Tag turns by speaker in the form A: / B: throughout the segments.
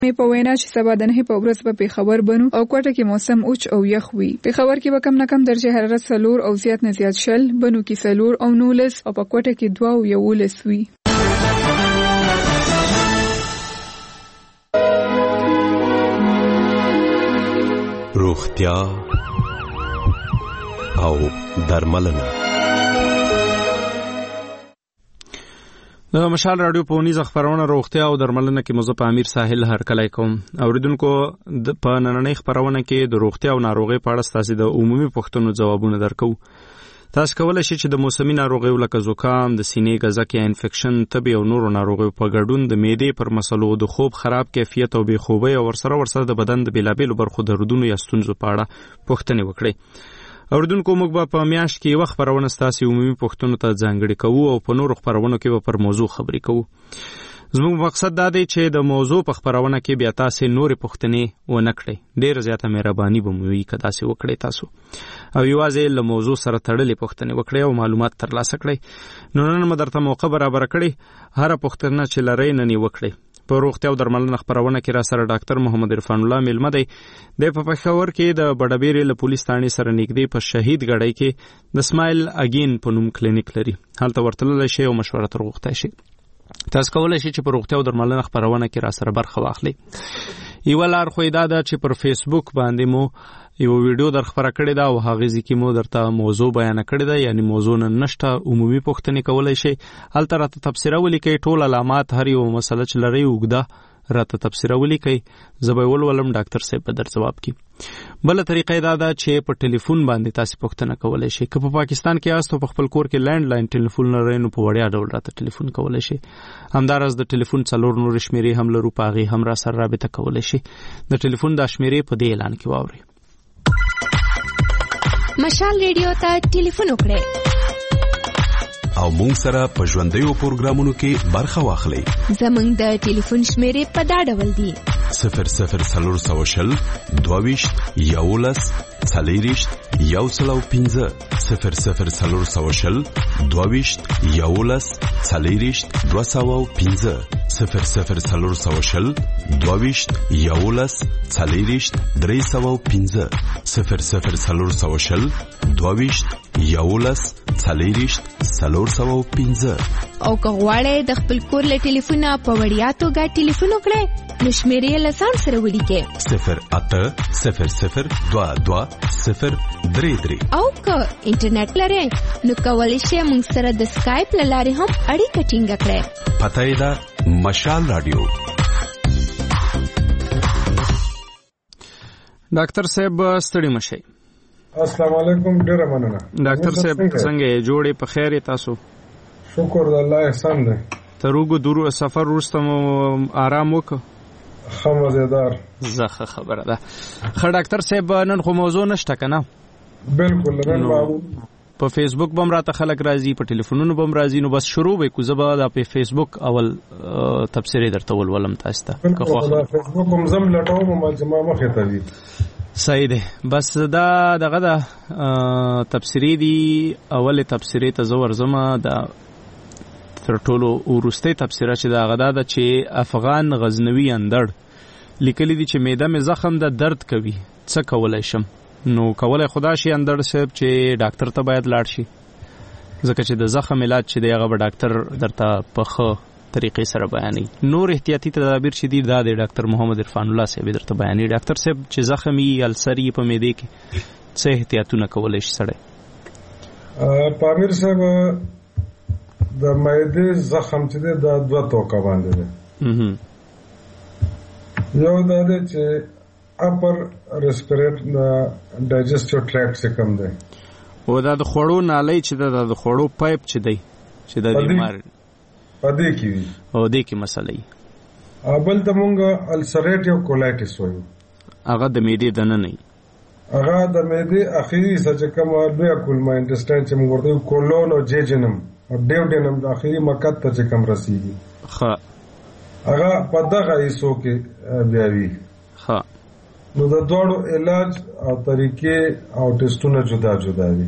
A: مې په وینا چې سبا د 9 په ورځ په پیښور بنو او کوټه کې موسم اوچ او یخ وي. پیښور کې به کم نه کم درجه حرارت 4 او زیات نه زیات 0، بنو کې 4 او 19 او په کوټه کې 2 او 11 وي.
B: روغتیا او درملنه. د مشال رادیو په ونیزه خبرونه روغتیا او درملنه کې مزه په امیر ساحل هرکلی کوم. اوریدونکو په نننۍ خبرونه کې د روغتیا او ناروغي په اړه ستاسو د عمومي پوښتنو ځوابونه درکو. تاسو کولای شئ چې د موسمي ناروغیو لکه زکام، د سینې ګزک یا انفیکشن، تبې او نورو ناروغیو په ګډون د معدې پر مسلو، د خوب خراب کیفیت او بې خوبۍ او ورسره د بدن د بیلابیلو برخو دردونو یا ستونزو په اړه پوښتنې وکړئ. اوریدونکو موږ به په میاشت کې یو خبرونه ستاسو عمومي پوښتنو ته ځانګړي کوو او په نورو خبرونو کې به پر موضوع خبرې کوو. زموږ مقصد دا دی چې د موضوع په خبرونه کې بیا تاسو نورې پوښتنې ونه کړئ. ډېر زیاته مهرباني به مو وي که داسې وکړئ تاسو او یوازې له موضوع سره تړلې پوښتنې وکړئ او معلومات ترلاسه کړئ. نو نن مو درته موقع برابر کړئ، هره پوښتنه چې لرئ نن یې وکړئ. په روغتیا او درملنه خبرونه کې را سره ډاکټر محمد عرفان الله میلمه دی. د پیښور کې د بډابېرې له پولیس ثانې سره نږدې په شهید ګړۍ کې د اسماعیل اگین په نوم کلینیک لري. هلته ورتللی شئ او مشوره تر غوښتی شئ. تاسو کولای شئ چې په روغتیا او درملنه خبرونه کې را سره برخه واخلئ. یوه لار خو دا ده چې پر فیسبوک باندې مو یو ویډیو در خبره کړې ده او هغې ځکې مو درته موضوع بیانه کړې ده، یعنی موضوع نن نشته. عمومي پوښتنې کولای شئ، هلته راته تبصره ولیکئ، ټول علامات، هر یو مسله چې لرئ اوږده راته تبصره ولیکئ، زه به یې ولولم، ډاکټر صاحب به در ځواب کړي. بله طریقه دا ده چې په ټلیفون باندې تاسو پوښتنه کولای شئ. که په پاکستان کې یاست او په خپل کور کې لینډ لاین ټلیفون لرئ نو په وړیا ډول راته ټلیفون کولای شئ. همداراز د ټلیفون 4 نور شمیرې هم لرو، په هغې هم را سره رابطه کولای شئ. د ټلیفون دا شمیرې په دې اعلان کې واورئ.
C: مشال ریډیو ته ټلیفون وکړئ
B: او مونږ سره په ژوندیو پروګرامونو کې برخه واخلئ.
C: زمونږ د ټلیفون شمیرې په دا ډول دي:
B: 0040 22 11 40 105 0040 22 11 40 205 0040 22 11 40 305 0040 22 11 40 305.
C: او که غواړئ د خپل کور له ټلیفونه په وړیا توګه ټلیفون وکړئ نو شمیرې له ځان سره ولیکئ
B: 080022
C: او که انټرنیټ لرئ نو کولی شئ موږ سره د سکایپ له لارې هم اړیکه ټینګه کړئ.
B: پته یې ده مشال رادیو.
A: ډاکټر صاحب ستړي مشئ.
D: السلام علیکم، ډیره مننه.
A: ډاکټر صاحب څنګه یې؟ جوړې په خیر یې تاسو؟
D: شکر د الله احسان دی.
A: تر اوږده سفر وروسته مو آرام وکړ؟
D: ښه مزیدار.
A: ښه خبره ده. ښه ډاکټر صاحب نن خو موضوع نشته که نه؟
D: بلکل نن
A: په فیسبوک به هم راته خلک راځي، په ټلیفونونو به هم راځي، نو بس شروع به کړو. زه به دا په فیسبوک اول تبصرې درته ولولم تاسو ته.
D: فیسبوک هم زم لټوم چې ما مخې ته وي.
A: صحیح دی. بس دا دغه د تبصرې دي. اولې تبصرې ته زه ورځم. دا تر ټولو وروستۍ تبصره چې دا غدا ده چې افغان غزنوي اندړ لیکلي دي چې معده مې زخم ده، درد کوي، څه کولی شم؟ نو کولی خدا شي اندړ صاحب چې ډاکټر ته باید لاړ شي، ځکه چې د زخم علاج چې دی هغه به ډاکټر درته په ښه طریقې سره بیانوي. نور احتیاطي تدابیر چې دي دا د ډاکټر محمد عرفان الله صاحب درته بیانوي. ډاکټر صاحب چې زخم یې السر یې په معدې کې څه احتیاطونه کولی شي سړی؟
D: پامیر صاحب د معدې زخم چې دی دا 2 توکه باندې دی. یو دا دی چې اپر ریسپیریټری ډایجسټیو ټریکټ چې کوم دی،
A: او دا د خوړو نالی چې دا د خوړو پایپ چې دی چې د بیمار
D: په دې کې وي
A: او دې کې مسله وي.
D: بل ته مونږ السریټیو کولایټس وایو،
A: هغه د معدې دننه وي،
D: هغه د معدې اخري څه چې کومه لویه کولمه انټسټاین چې موږ ورته کولون او جیجنم او ډیوډینم د اخري مقعد ته چې کوم رسیږي، هغه په دغه حصو کې بیا وي. نو د دوړو علاج او طریقې او ټیسټونه جدا جدا دي.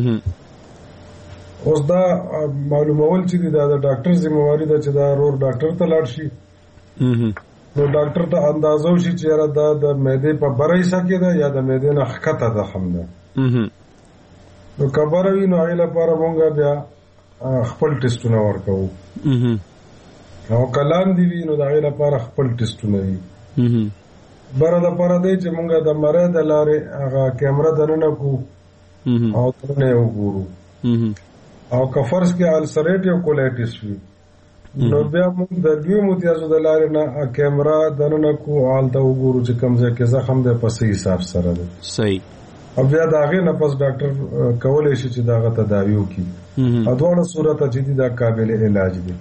D: اوس دا معلومول چې دا د ډاکټر ذمہواری ده چې دا رور ډاکټر ته لاړ شي نو ډاکټر ته اندازو شي چې دا د معدې په بره حصہ کې ده یا د معدې نه ښکته زخم ده. نو که بره وي نو هغې لپاره مونږ بیا خپل ټسټونه ورکوو، او که لاندې وي نو د هغې لپاره خپل ټسټونه وي. بره دپاره دی چې مونږ د مرۍ د لارې هغه کیمره دننه کړو او دننه یې وګورو. او که فرض کې السریټیو کولایټس وي نو بیا موږ د دوی متیازو د لارې نه کیمرا دننه کو حالته وګورو چې کوم ځای کې زخم دی په صحیح حساب سره دی.
B: صحیح.
D: او بیا د هغې نه پس ډاکټر کولی شي چې د هغه تداوي وکړي. دواړه صورته چې دي دا قابل علاج دي.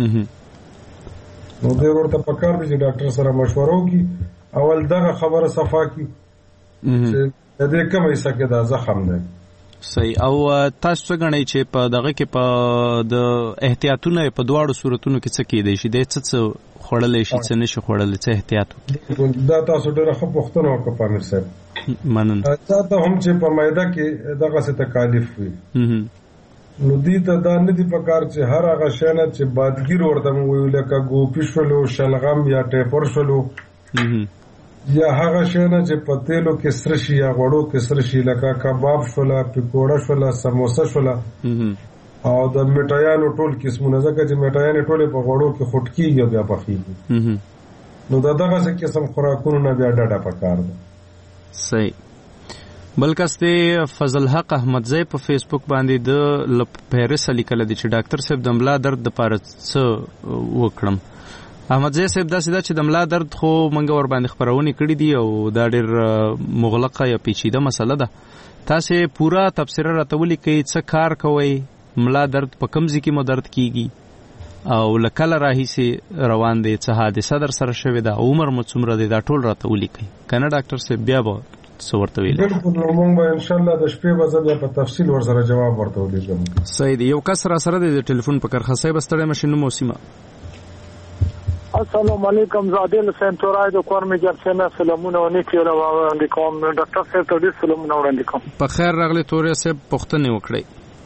D: نو دی ورته پکار دی چې ډاکټر سره مشوره وکړي، اول دغه خبره صفا کړي چې د دې کومه حصه کې دا زخم دی.
B: صحیح. او تاسو څه غواړئ چې په دغه کې په د احتیاطونه په دواړو صورتونو کې څه کېدای شي؟ د څه خوړلی شي، څه نشي خوړلی، څه احتیاط وکړي؟
D: دا تاسو ډېره ښه پوښتنه وکړه پامیر صاحب.
B: مننه.
D: دا ته هم چې په معده کې دغسې تکالیف وي نو دې ته دا نه دي پکار چې هر هغه شی نه چې بادګیر ورته موږ وایو لکه ګوپي شولو، شلغم یا ټیپر شولو، یا هغه شی نه چې په تیلو کې سره شي یا غوړو کې سره شي لکه کباب شوله، پکوړه شوله، سموسه شوله، او د میټایانو ټول قسمونه، ځکه چې میټایانې ټولې په غوړو کې خوټ کېږي او بیا پخېږي. نو د دغسې قسم خوراکونو نه بیا ډډه پکار ده.
B: صحیح. بل کس دی فضل حق احمدزی په فیسبوک باندې د پیرس لیکلی دی چې ډاکټر صاحب د ملا درد دپاره څه وکړم؟ احمدزی صاحب داسې ده چې د ملا درد خو موږ ور باندې خپرونې کړي دي او دا ډېر مغلقه یا پیچیده مسله ده. تاسې پوره تبصره راته ولیکئ څه کار کوئ، ملا درد په کوم ځای کې مو درد کیږي او له کله راهیسې روان دی، څه حادثه در سره شوې ده، عمر مو څومره دی، دا ټول راته ولیکئ. که نه ډاکټر صاحب بیا به څه ورته ویل؟
D: بلکل موږ به انشاءالله د شپې به زه بیا په تفصیل ورسره جواب ورته ولیکم.
B: صحیح دی. یو کس را سره دی د ټلیفون په کرخه. صاحب ستړی مه شئ، نوم او سیمه.
E: السلام علیکم. زه عادل حسین تورای د کور میجر سیمه سلامونه و نیکی وړاندې کوم. ډاکټر صاحب ته ډېر سلامونه وړاندې کوم.
B: په خیر راغلی توریا صاحب، پوښتنې وکړئ.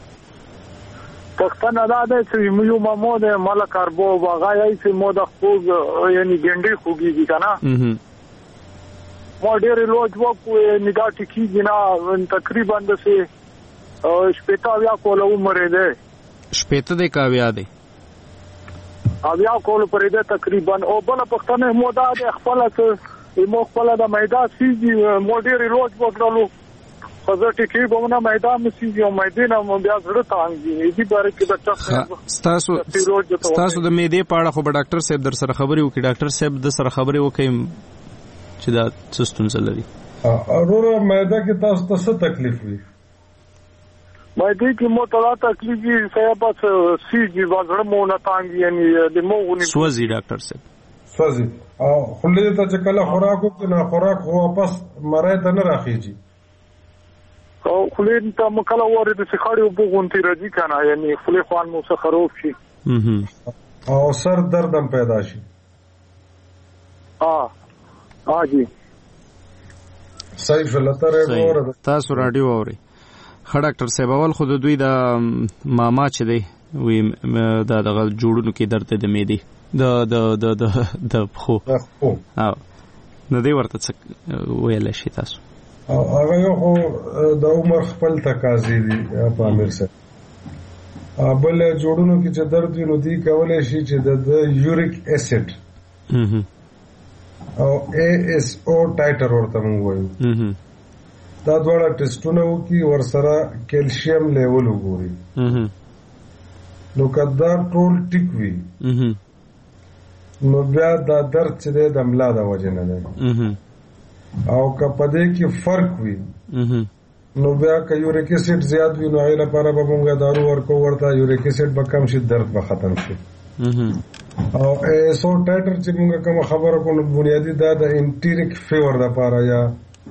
E: پښتنه دا ده چې یو مامو د مالا کاربو واغای چې مو د خوږ یعنی ګنډي خوږي کنه مو ډېر لوج وکو نگاه ټکی نه تقریبا د سه شپږ یا کول عمر ده
B: شپږ د کاویا ده
E: اویا کول پرې ده تقریبا. او بل پښتنه مو دا د خپل څه مو خپل د میدان سیږي مو ډېر لوج وکړلو خزر ټکی بونه میدان مسیږي او میدان مو بیا زړه تانګي. دې باره کې ډاکټر
B: ستاسو د معدې په اړه خو به ډاکټر صاحب در سره خبرې وکړي. ډاکټر صاحب د سره خبرې وکړي چې دا څه ستونزه لري.
D: اورو معده کې تاسو ته څه تکلیف وي؟
E: معده کې مو ته تکلیف وي صاحب سیږي زړه مو نه تانګي یعنی د مو غونې
B: سوځي. ډاکټر صاحب
D: سوځي او خلې ته چې کله خوراک وکړي نه خوراک خو واپس مرای ته نه راخیږي
E: او خلې ته مکله وره د سخاړي او بوغونتي راځي کنه یعنی خلې خوان مو څه خراب شي
D: او سر درد هم پیدا شي.
E: جی
D: صحیح فلتر وره
B: تاسو رادیو اوري. ښه ډاکټر صاحب اول خو د دوی د ماما چې دی وی دا دغه جوړونو کې درد د معدې د خو نو دی ورته څه ویلی شي تاسو؟
D: هغه یو خو د عمر خپل تقاضې دي په امیر صاحب. بل جوړونو کې چې درد وي نو دی کولی شي چې د یوریک اسید او ASO ټایټر ورته موږ وایو دا دواړه ټیسټونه وکړي ورسره کیلشیم لیول وګوري. نو که دا ټول ټیک وي نو بیا دا درد چې دی د ملا د وجې نه دی. او که په دې کې فرق وي نو بیا که یوریک اسید زیات وي نو هغې لپاره به موږ دارو ورکو ورته یوریک اسید به کم شي درد به ختم شي. او ASO ټایټر چې موږ کوم خبره کوو بنیادی دا د انټریک فیور لپاره یا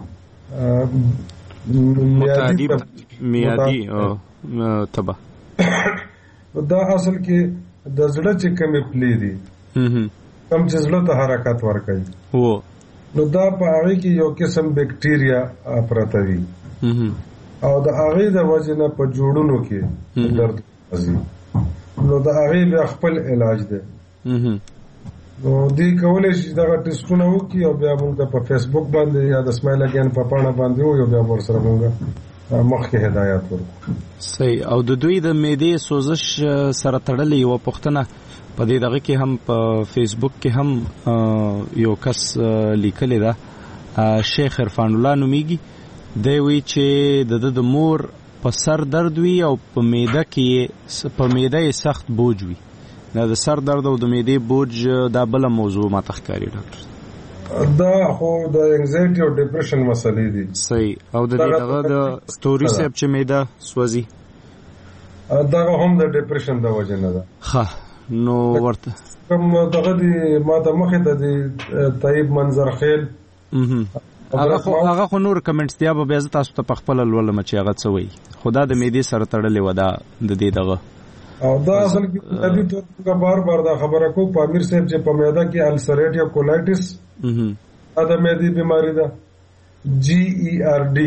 B: میادی تبا
D: دا اصل کې د زړه چې کومې پلی دي کوم چې زړه ته حرکت ورکوي نو دا په هغې کې یو قسم بیکټیریا پرته وي او د هغې د وجې نه په جوړونو کې درد راځي. نو د هغې بیا خپل علاج دی. نو دی کولای شي دا ټیسټونه وکړي او بیا موږ په فیسبوک باندې یا د اسماعیل اګین په پاڼه باندې یو بیا ورسره موږ مخکې هدایت ورکړو.
B: صحیح. او د دوی د معدې سوزش سره تړلې یو پوښتنه په دې دغه کې هم په فیسبوک کې هم یو کس لیکلی ده، شیخ عرفان الله نومیږي. دی وی چې د مور په سر درد وي او په معده یې سخت بوج وي. دا د سر درد او د معدې بوج دا بل موضوع ماته ښکاري ډاکټر.
D: دا خو د انزایټي او ډیپریشن مسلې دي.
B: صحیح. او د دغه د ستوري صاحب چې معده سوځي
D: دا هم د ډیپریشن د وجه نه ده.
B: ښه. نو ورته
D: کوم دغه دی ماته مخې ته دی طيب منظر خیل
B: هغه خو نور کمنټس دی به بیا تاسو ته په خپل لولم چې هغه څه وایي. خدا د معدې سره تړلې و دا د دې دغه
D: او دا اصل کې ابي تو بار دا خبره کو پامیر صاحب چې په معده کې السریټیا کولایټس دا معدې بیماری ده GERD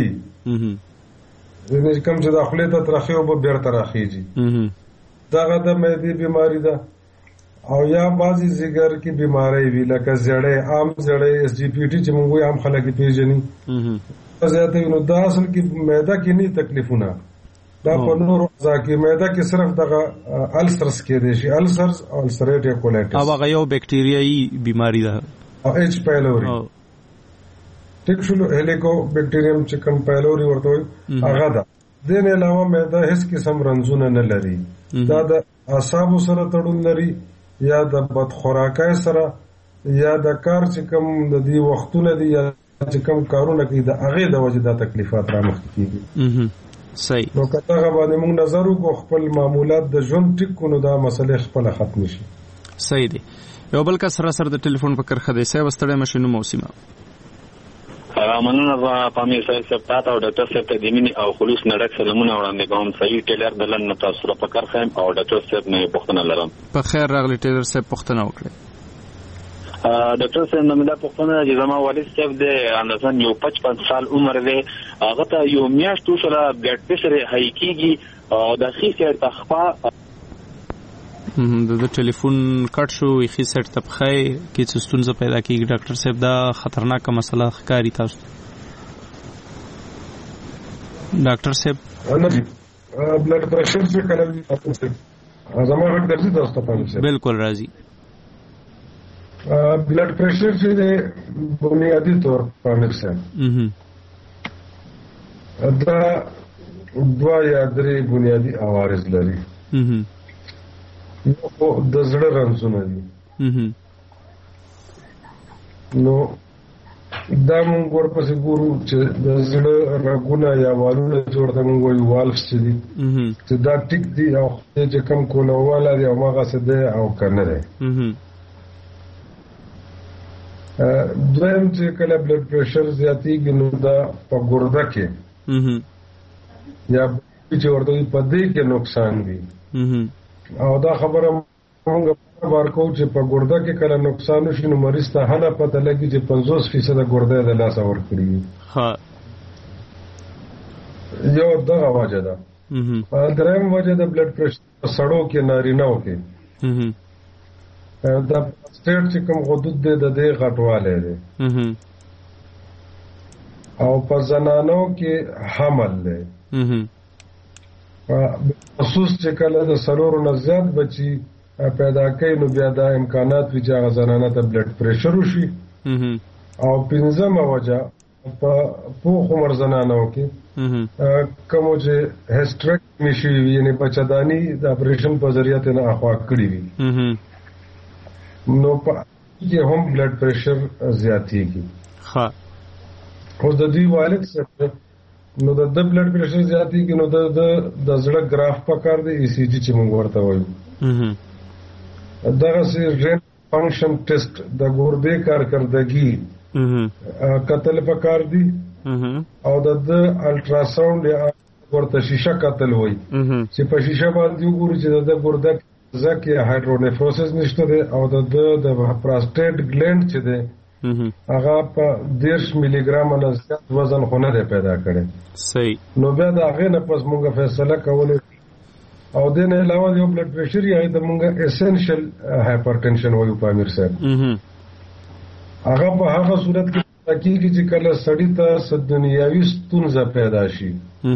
D: کوم چې داخله ته ترخی او به بیرته راخیږي دا د معدې بیماری ده. او یا بعضی زیګر کی بیماری وی لکه زړې عام زړې SGPT چې موږ عام خلک پیژني زیاته نو دا اصل کې معده کې نه تکلیفونه دا په نور ځکه معده کې صرف دغه السرز کې دي شي السرز او السریټیا کولایټس
B: او هغه یو بکټیریايي بیماری ده
D: او H پایلوري ټیک شلو هلیکو بکټیریم چې کوم پایلوري ورته وي هغه ده. دین علاوه معده هیڅ قسم رنځونه نه لري. دا د اعصابو سره تړون لري یا د بدخوراکۍ سره یا د کار چې کوم د دې وختونه دي یا چې کوم کارونه کوي د هغه د وجه د تکلیفات رامخ کیږي.
B: صحیح.
D: نو کته باندې موږ نظر وکړو خپل معمولات د ژوند ټیک کو نو دا مسله خپل ختم شي.
B: صحیح دی. یو بل کس سره د ټلیفون په کرخه دی سه وستړی مشینو موسمه
F: مننه پامیر صاحب تاسو او ډاکټر صاحب ته د مینې او خلوص نړک سلامونه وړاندې کوم. صحیح ټیلر دلن تاسو په کرخه او ډاکټر صاحب نه پوښتنه لرم.
B: په خیر راغلی ټیلر صاحب پوښتنه وکړه.
F: ډاکټر صاحب نو دا پوښتنه چې زما والد صاحب د اندازان یو 55 سال عمر دی، هغه ته یو میاشتو سره بلډ پريشر هاي کیږي او د خېسه تخپا
B: د ټلیفون کټ شو خې سټ تبخای کې څه ستونزه پیدا کیږي. ډاکټر صاحب دا خطرناک مسله ښکاری تاسو. ډاکټر صاحب
D: بلډ پريشر څه کله زما غږ درځي تاسو ته پام شي؟
B: بالکل راځي.
D: بلډ پريشر چې بنیادی طور پامیر صاحب دا دوا یا درې بنیادی عوارض لري. نو د زړه رنځونه دي. نو دا موږ ورپسې ګورو چې د زړه رګونه یا والونه جوړته موږ وایو والفس دي چې دا ټیک دي او چې کم کولواله دي او هغه څه ده او کنه ده. دویم چې کله بلډ پريشر زیاتېږي نو دا په ګرده کې یا چې ورته په دې کې نقصان دي. او دا خبره موږ بار کو چې په ګرده کې کله نقصان وشي نو مریض ته هله پته لګي چې 50% ګرده د لاس اور کړی.
B: ها
D: یو دغه وجه ده. دریم وجه د بلډ پريشر سړو کې نارینه‌و کې دا سټیټ چې کوم غدود دی د دې غټواله دی او په زنانو کې حمل دی. خصوص چې کله د سلورو نه زیات بچي پیدا کوي نو بیا دا امکانات وي چې هغه زنانه ته بلډ پريشر وشي. او پنځمه وجه په پوخ عمر زنانو کې کوم چې هیسټریکټمي شي یعنی بچدانی د اپریشن په ذریعہ ته نه اخوا کړی وي نو په کې هم بلډ پريشر زیاتېږي.
B: ها
D: اوس د دې والد څخه نو د بلډ پريشر زیاتېږي نو د زړه ګراف پکار دی ECG چې موږ ورته وایو. دغه سي رین فنکشن ټیسټ د ګردې کارکردګي قتل پکار دی او د الټراساوند ورته شیشه قتل وایي چې په شیشه باندې وګوري چې د ګرده ځکه هایډرونیفروسس نشته دی او د پروستات ګلند چې دی هغه په 10 ملي ګرام نه زیات وزن خو نه دی پیدا کړي.
B: صحیح.
D: نو بیا دا هغه نه پس موږ فیصله کوله او دین علاوه یو بلډ پریشر یا د مونږه اسنشل هایپرټنشن وایو په امیر صاحب هغه په هغه صورت کې تکیږي چې کله سړی ته دنیاوي ستونزه پیدا شي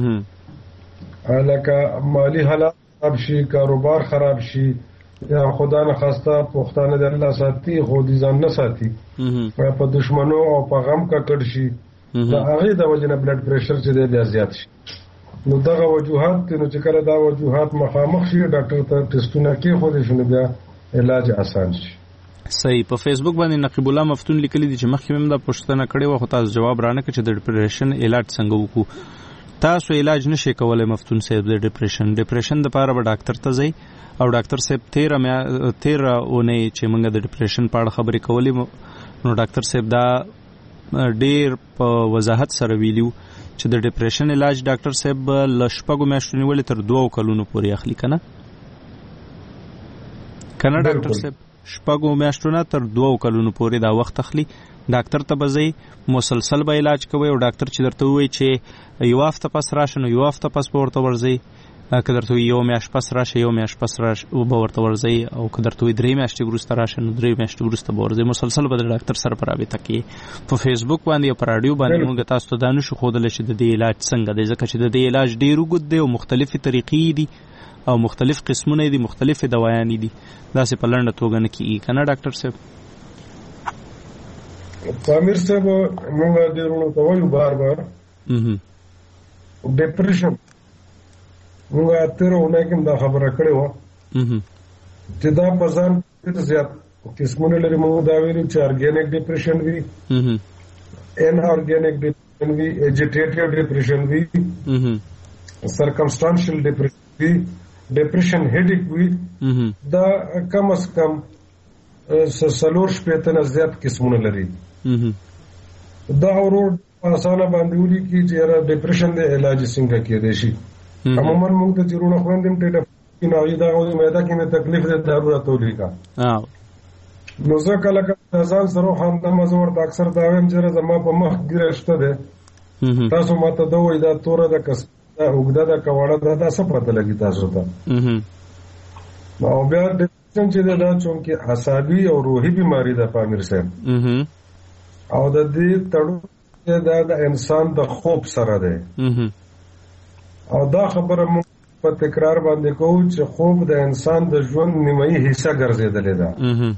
D: لکه مالی حالات خراب شي کاروبار خراب شي یا خدا نه خواسته پښتانه د الله ساتي خو دې ځان نه ساتي په دشمنو او په غم کا کډ شي دا هغه د وجنه بلډ پریشر چې دی بیا زیات شي نو دغه وجوهات نو چې کله دا وجوهات مخامخ شي ډاکټر ته ټیسټونه کې خو دې شنو بیا علاج آسان شي.
B: صحیح. په فیسبوک باندې نقیب الله مفتون لیکلي دي چې مخکې هم دا پوښتنه کړې و خو تاسو جواب رانه کړ چې د ډیپریشن علاج څنګه وکړو. تاسو علاج نشئ کولای مفتون صاحب د ډیپریشن د لپاره به ډاکټر ته ځئ او ډاکټر صاحب 13 اونۍ چې موږ د ډیپریشن په اړه خبرې کولې نو ډاکټر صاحب دا ډیر په وضاحت سره ویلیو چې د ډیپریشن علاج ډاکټر صاحب لشپږو میاشتو نیولې تر 2 کلونو پورې اخلي کنه ډاکټر صاحب شپږو میاشتو نه تر 2 کلونو پورې دا وخت اخلي. ډاکټر ته بځي مسلسل به علاج کوي او ډاکټر چې درته وایي چې یو هفته پس راشه نو یو هفته پس به ورته ورځي که درته یو میاشت پس راشه یو میاشت پس راشه به ورته ورځي او که درته 3 میاشتې وروسته راشه نو 3 میاشتې وروسته به ورځي. مسلسل به د ډاکټر سره په رابطه کې په فیسبوک باندې او په رادیو باندې موږ تاسو ته دا نشو ښودلی چې د دې علاج څنګه دی ځکه چې د دې علاج ډېر اوږد دی او مختلفې طریقې دي او مختلف قسمونه دي مختلفې دوايانې دي داسې په لنډه توګه نه کېږي که نه ډاکټر صاحب؟
D: امیر صاحب موږ ډېرونو ته وایو بار ډیپریشن موږ اتره اونۍ کې دا خبره کړې وه چې دا په ځان زیات قسمونه لري. موږ دا ویلو چې ارګینک ډیپریشن وي ان ارګینک ډیپریشن وي اجیټیټیډ ډیپریشن وي سرکمسټانشل ډیپریشن وي ډیپریشن هیډیک وي دا کم از کم 40 زیات قسمونه لري. دا ورور اسانه باندې ولي کی چې ډیپریشن د علاج څنګه کېدای شي. عموما موږ ته چیرونه خوندم ټیلیفون او دا غوډه مېدا کې مې تکلیف ده ضرورت ولې کا نو زه کله ځان سره هم د مزور د اکثر دا ویم چې زما په مخ ګرشته ده تاسو ماته دا وای دا توره د کس دا وګدا د کواړه دا څه پته لګی تاسو ته نو بیا د چې دا چونکه عصبي او روحي بیماری ده پامیر صاحب او د دې تړو دا د انسان د خوب سره ده او دا خبره موږ په تکرار باندې کوو چې خوب د انسان د ژوند نیمایي حصہ ګرځیدلې ده.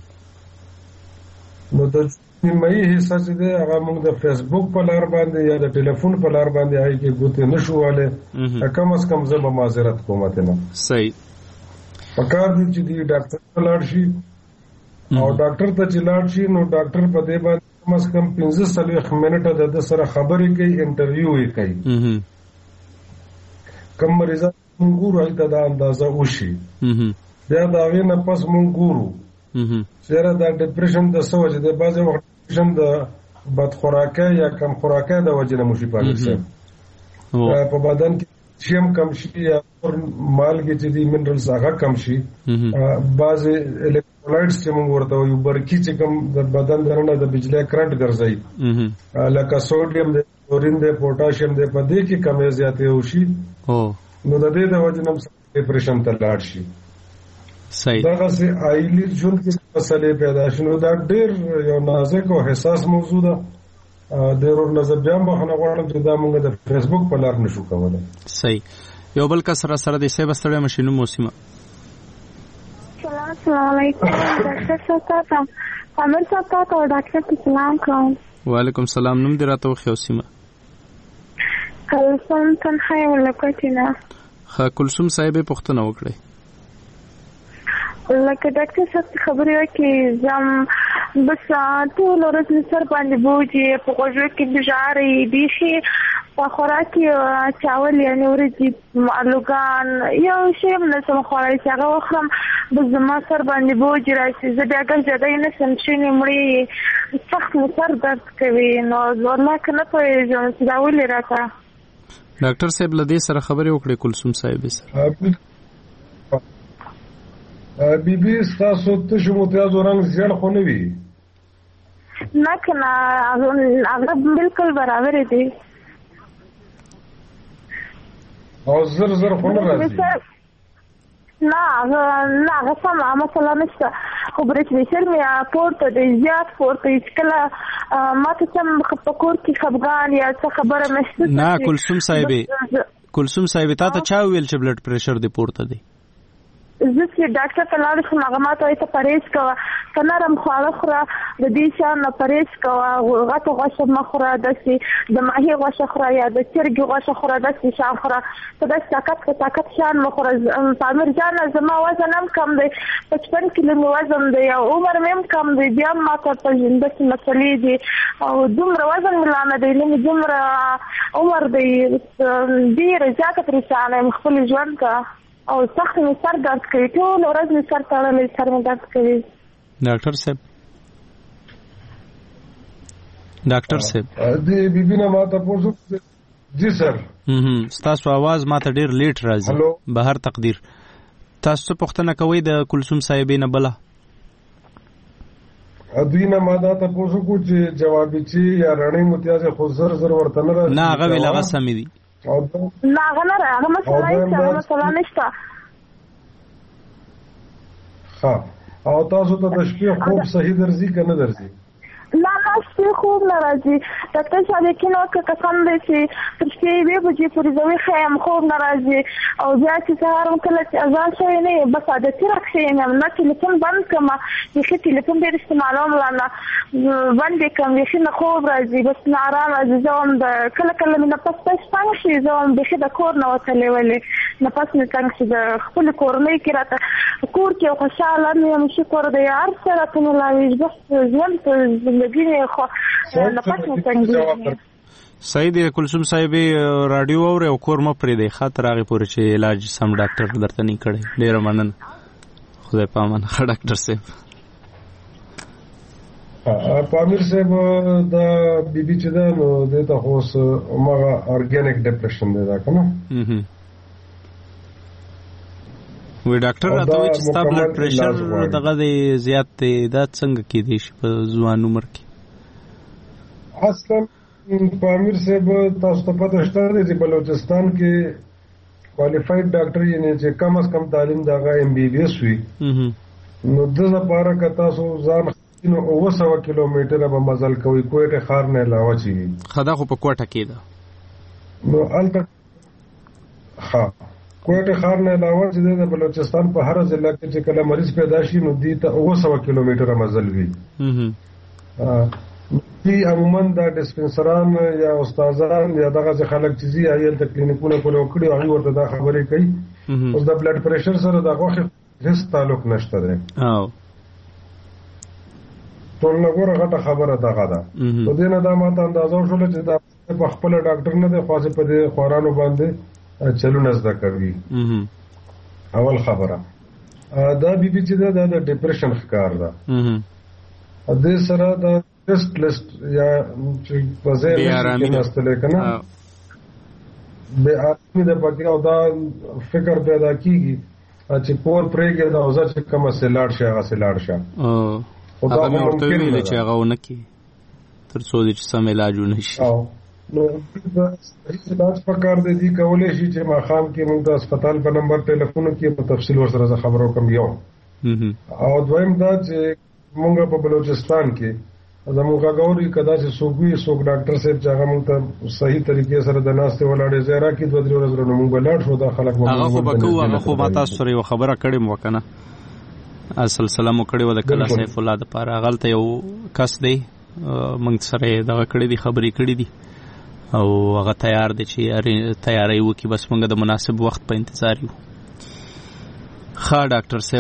D: نو د نیمایي حصہ چې ده هغه موږ د فیسبوک په لار باندې یا د ټلیفون په لار باندې هاي کې ګوتې نشو والے کم از کم زه به معذرت کوم ته نه
B: صحیح
D: پکار دي چې دی ډاکټر ته لاړ شي او ډاکټر ته چې لاړ شي نو ډاکټر په دې باندې کم از کم 15 منټه د سره خبرې کوي انټرویو یې کوي کم مریضان مونږ ګورو ایته دا اندازه وشي بیا دا غینه پس مونږ ګورو چیرې دا ډیپریشن د سوجه د بعضه وخت د بد خوراکه یا کم خوراکه د وجه نه مشي پاتې په بدن کې شیم کم شي یا مالګي چې دی منرالز هغه کم شي بعضه الکترولایټس چې موږ ورته یو برکی چې کم د بدن درنه د بجلی کرنٹ ګرځي لکه سوډیم د کلورین د پوتاشیم د پدې کې کمې زیاتې وشي نو د دې د وجه نه ډیپریشن ته لاړ شي.
B: صحیح.
D: دا سه آیلی ژوند کې مسلې پیدا شنو دا ډېر یو نازک او حساس موضوع ده د ورور نظر بیا مخنه غواړم چې دا موږ د فیسبوک په لار نشو کولای.
B: صحیح. یو بل کس سره د سیب ستړي ماشینو موسمه
G: السلام علیکم ډاکټر صاحب امر صاحب ته ډاکټر ته سلام کوم.
B: وعلیکم السلام. نوم دې راته وخیو سیمه
G: کلثوم تنخای ولکتینا.
B: کلثوم صاحب پوښتنه وکړه
G: لکه ډاکټر صاحب خبرې وکړي زم بس ټول ورځ سر باندې بوجي په غوږ کې بجاري دي شي په خوراک چاول یعنی ورځي الوګان یو شی نه سم خوراک چې هغه وخم بس ما سر باندې بوجي راځي زه بیا ګل زده نه سم شي مړی سخت سر درد کوي نو والله کنه په ځان دا ولې راته
B: ډاکټر صاحب لدې سره خبرې وکړې کلثوم صاحب سره
D: بیبي تاسو ته شو متیازو رنگ زیړ خو نه وي
G: نه کنه هغه بالکل برابر دي
D: او زر خو نه راځي
G: نه سمه مسله نشته خو بلډ پریشر مې پورته دی زیات پورته کله ماته سم په کور کې خفګان یا څه خبره مې شته
A: نه کلثوم صاحب تا ته چا ویل چې بلډ پریشر دی پورته دی
G: زه چې ډاکټر ته لاړ شم هغه ماته وایي ته پرهیز کوه ته نرم خواړه خوره د دې شیانو نه پرهیز کوه غټه غوښه مه خوره داسې د ماهي غوښه خوره یا د چرګې غوښه خوره داسې شیان خوره ته داسې طاقت شیان مه خوره پامیر جانه زما وزن هم کم دی 55 کیلو مې وزن دی او عمر مې هم کم دی بیا هم ماته په داسې مسلې دي او دومره وزن مې لا نه دی نه مې دومره عمر دی ډېره زیاته پریشانه یم خپل ژوند ته او سخت مې سر درد کوي ټول ورځ مې سر تړلی سر مې درد کوي
A: ډاکټر صاحب
D: دې بیبي نه ماته پوښتنه جی سر
A: ستاسو आवाज ماته ډیر لیټ راځي بهر تقدیر تاسو پوښتنه کوئ د کلثوم صاحبې نه بله
D: ادوینه ماده ته پوښتنه کو چې جوابي چې یا رڼې متیاز خو زر ورته نه راځي
A: نه هغه ویل هغه سمې دي
G: نه هغه نه هغه مسله نشته
D: ها او تاسو ته د شپې خوب صحیح درځي که نه درځي
G: نه شپې خوب نه راځي ډاکټر صاحب یقینه وکړه قسم دی چې تر شپې 2 بجې پورې زه ویښه یم خوب نه راځي او بیا چې سهار م کله چې اذان شوی نه بس عادتي راښه یم نه تلیفون بند کړم بیخي تلیفون ډېر استعمالوم لا نه بند یې کړم بیخي نه خوب راځي بس نه ارام راځي زه هم کله مې نفس تنګ شي زه هم بیخي د کور نه وتلی ولې نفس مې تنګ شي د خپلې کورنۍ کې راته کور کې خوشحاله مې یم شکر دی هر څه راته ملاویږي بس ژوند په زندګي مې نفس مې تنګېږي
A: صحیح دی کلثوم صاحب راډیو اورئ او کور مه پرېږدئ ښه تر هغې پورې چې علاج سم ډاکټر درته نه کړی ډېره مننه خدای پامانه ښه ډاکټر صاحب
D: پامیر صاحب دا بیبي چې ده نو دې ته خو اوس هماغه ارګینک ډپریشن دی دا که نه
A: وی ډاکټر راته وایي چې ستا بلډ پریشر دغه دی زیات دی دا څنګه کیدی شي په ځوان عمر کې
D: اصلا پامیر صاحب تاسو ته پته شته دی چې بلوچستان کې کوالیفاید ډاکټر یعنی چې کم از کم تعلیم د هغه MBBS وي نو د لپاره که تاسو ځان نو 900 کیلومتره به مزل کوي کوټه ښار نه علاوه چی
A: خدا خو په کوټه کې ده
D: نو الته ها کوټه ښار نه علاوه چې د بلوچستان په هر ضلع کې چې کله مریض پیدا شي نو دی ته 900 کیلومتره مزل وي دی عموما دا ډسپنسران یا استادان یا دغه خلک چې زی ایل د کلینیکونو کولو کړي هغه ورته دا خبرې کوي اوس د بلډ پریشر سره دا غوښه هیڅ تعلق نشته دی
A: او
D: ټول لګوره غټه خبره دغه ده په دې نه دا ماته اندازه شول چې دا په خپل ډاکټر نه دی خاصه په دې خورانو باندې چلونه زده کوي اول خبره دا بیبي چې دا د ډیپریشن ښکار ده دې سره دا ټیسټ لیست یا چې په ځای کې نستل کنه به اړتیا ده پکې او دا فکر پیدا کیږي چې کور پرېږي دا اوسه چې کوم سلاړ شي هغه سلاړ شه
A: هغه مې ورته ویل چې هغه ونه کی تر څو چې سم علاج ونشي
D: نو دا علاج پکار دی کولای شي چې ماخام کې موږ د هسپتال په نمبر ټلیفون کې په تفصیل ورسره خبرو کوم یو او دویم دا چې موږ په بلوچستان کې زموږ غوړي کدا چې سوګوي سوګ ډاکټر صاحب چې هغه موږ ته صحیح طریقې سره د ناستې ولاړې زیرا کې 2-3 ورځې موږ بلاړ شو دا خلک
A: هغه خو بکو هغه خو ما تاسو سره یو خبره کړې مو کنه اصل سلام کړي و د کله سیف الله د پاره غلطه یو کس دی موږ سره دغه کړې دي خبرې کړې دي او هغه تیار دی چې تیاری وکي بس موږ د مناسب وخت په انتظار یو ښه ډاکټر صاحب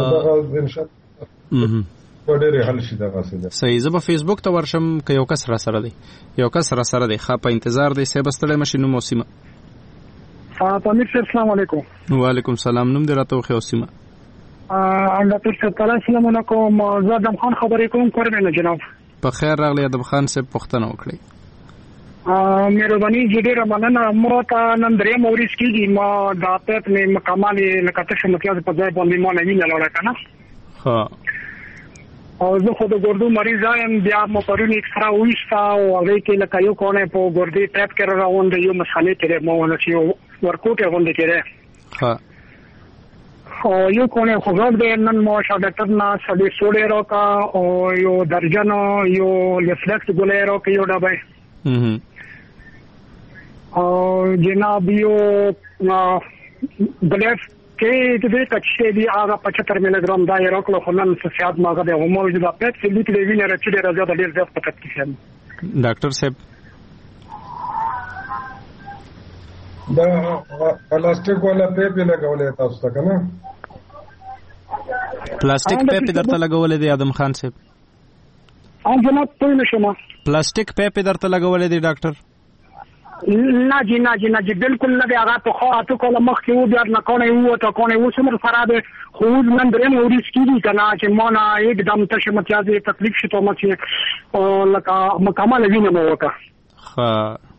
D: ډېرې حل شي دغه څه
A: صحیح زه به فیسبوک ته ورشم که یو کس را سره دی ښه په انتظار دی صاحب ستړی مشي نوم او سیمه
E: پامیر صاحب السلام علیکم
A: وعلیکم السلام نوم دې راته وښیه او سیمه
E: ډاکټر صاحب السلام علیکم زه ادم خان خبرې کوم کوربه جناب
A: په خیر راغلی ادم خان صاحب پوښتنه وکړئ
E: مهرباني ډېره مننه ما ته نن درې موريس کېږي ما دا پېټ مې مکمل لکه څه متیاز په ځای باندې ما نه وینم ولا کنه
A: ها
E: او زه خو د ګردو مریض یم بیا مو پرونی اکسرا وښتا او هغه کې لکه یو کونه په ګردې ټاپ کې راوند یو مسالې کې مو ونه چې ورکوټه غونډه کې
A: ها
E: یو کونه خوږ دی نن مو شا ډاکټر نه سړي سوډي راکا او یو درجن یو لیفلکس ګولې راکا یو ډبې او جناب یو بلف کې دې کچې دی هغه 75 ملي ګرام دا یې راکلو خو نن صحت ماغه دی هم موجود ده په دې کې وینې راځي ډېر زیات پکې کیږي
B: ډاکټر صاحب
D: دا پلاستیک والا پیپ لګولې تاسو ته کنه
B: پلاستیک پیپ درته لګولې دی ادم خان صاحب
E: جناب ته نشم
B: پلاستیک پیپ درته لګولې دی ډاکټر
E: نه جی بالکل نه دی هغه ته خو اته کوله مخ کې و بیا نه کونه و ته کونه و څومره خراب خو نن درې مو ریسکی دي کنه چې مونږه एकदम تشه متیازي تکلیف شته مچ او لکه مکمل وینم وکړه
B: ها